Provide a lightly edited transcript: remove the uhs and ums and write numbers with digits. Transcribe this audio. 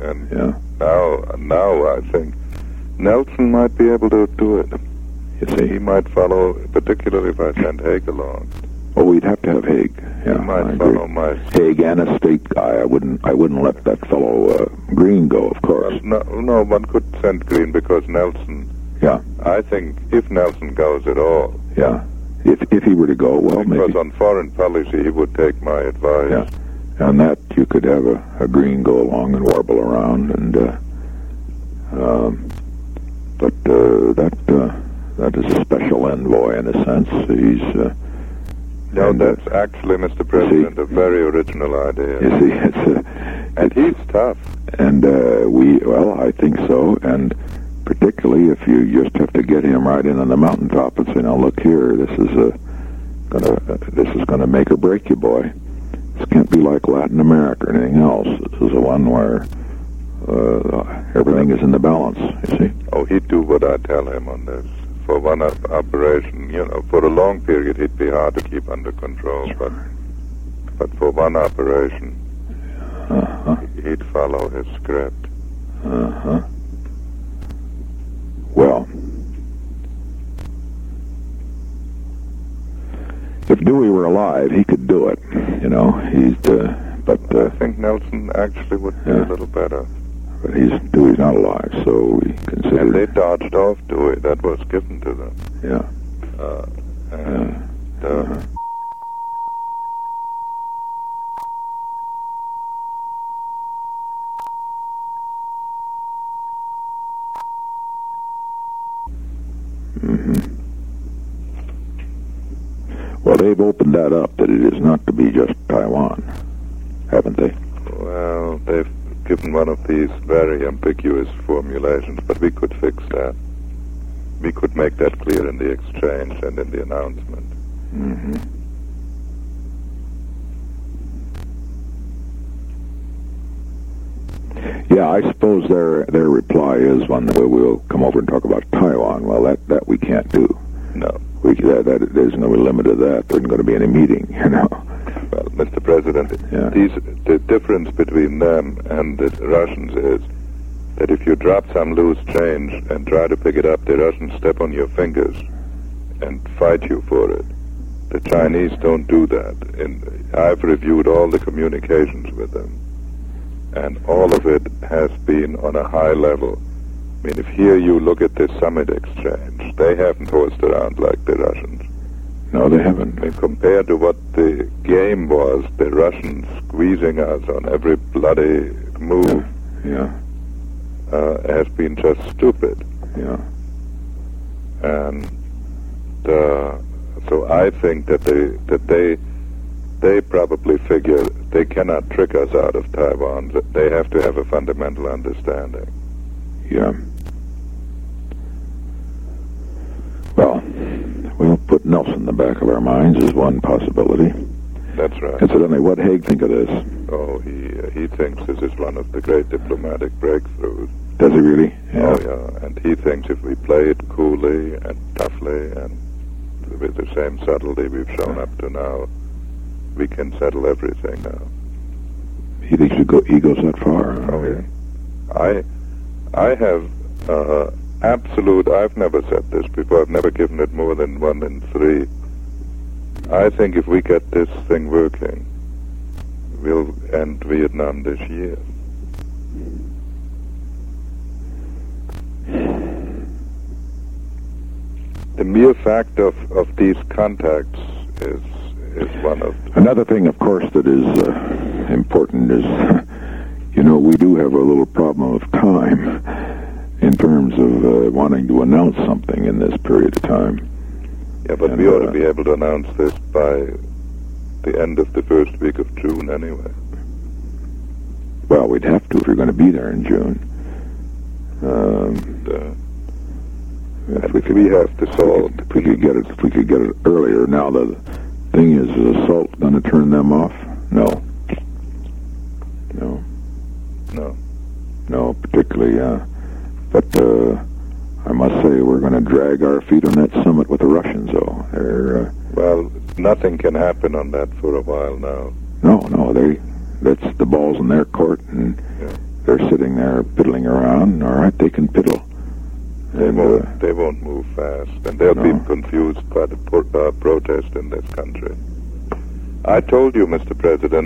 And now I think Nelson might be able to do it. You see? He might follow, particularly if I send Haig along. Oh, we'd have to have Haig. Yeah, he might I follow agree. my... Haig and a state guy. I wouldn't let that fellow Green go, of course. No, one could send Green because Nelson... Yeah. I think if Nelson goes at all... Yeah. If he were to go, well, maybe... Because on foreign policy, he would take my advice. Yeah. On that, you could have a Green go along and warble around, and... that is a special envoy, in a sense. He's... No, that's actually, Mr. President, a very original idea. You see, and he's tough. And I think so. And particularly if you just have to get him right in on the mountaintop and say, "Now look here, this is gonna make or break you, boy. This can't be like Latin America or anything else. This is the one where everything is in the balance." You see? Oh, he'd do what I tell him on this. For one operation, for a long period, he'd be hard to keep under control. But for one operation, he'd follow his script. Well, if Dewey were alive, he could do it. I think Nelson actually would be a little better. But Dewey's not alive, so we consider... And they dodged off Dewey. That was given to them. Yeah. Well, they've opened that up, that it is not to be just Taiwan, haven't they? Well, they've given one of these very ambiguous formulations, but we could fix that. We could make that clear in the exchange and in the announcement. Yeah, I suppose their reply is one that we'll come over and talk about Taiwan. Well, that we can't do. No. There's no limit to that. There isn't going to be any meeting, Well, Mr. President, the difference between them and the Russians is that if you drop some loose change and try to pick it up, the Russians step on your fingers and fight you for it. The Chinese don't do that. I've reviewed all the communications with them, and all of it has been on a high level. I mean, if here you look at this summit exchange, they haven't horsed around like the Russians. No, they haven't. I mean, compared to what the game was, the Russians squeezing us on every bloody move has been just stupid. Yeah. And so I think that they probably figure they cannot trick us out of Taiwan. They have to have a fundamental understanding. Yeah. Well, we'll put Nelson in the back of our minds as one possibility. That's right. Incidentally, what Haig think of this? Oh, he thinks this is one of the great diplomatic breakthroughs. Does he really? Yeah. Oh, yeah. And he thinks if we play it coolly and toughly and with the same subtlety we've shown up to now, we can settle everything now. He thinks he goes that far? Oh, yeah. I have absolute... I've never said this before. I've never given it more than 1 in 3. I think if we get this thing working, we'll end Vietnam this year. The mere fact of these contacts is one of... Another thing, of course, that is important is, we do have a little problem of time in terms of wanting to announce something in this period of time. Yeah, but we ought to be able to announce this by the end of the first week of June anyway. Well, we'd have to if you're going to be there in June. If we have to solve... If we could get it earlier. Now, the thing is assault going to turn them off? No. No, particularly, but I must say we're going to drag our feet on that summit with the Russians, though. Well, nothing can happen on that for a while now. No, that's the ball's in their court, and they're sitting there piddling around. All right, they can piddle. They won't move fast, and they'll be confused by the protest in this country. I told you, Mr. President,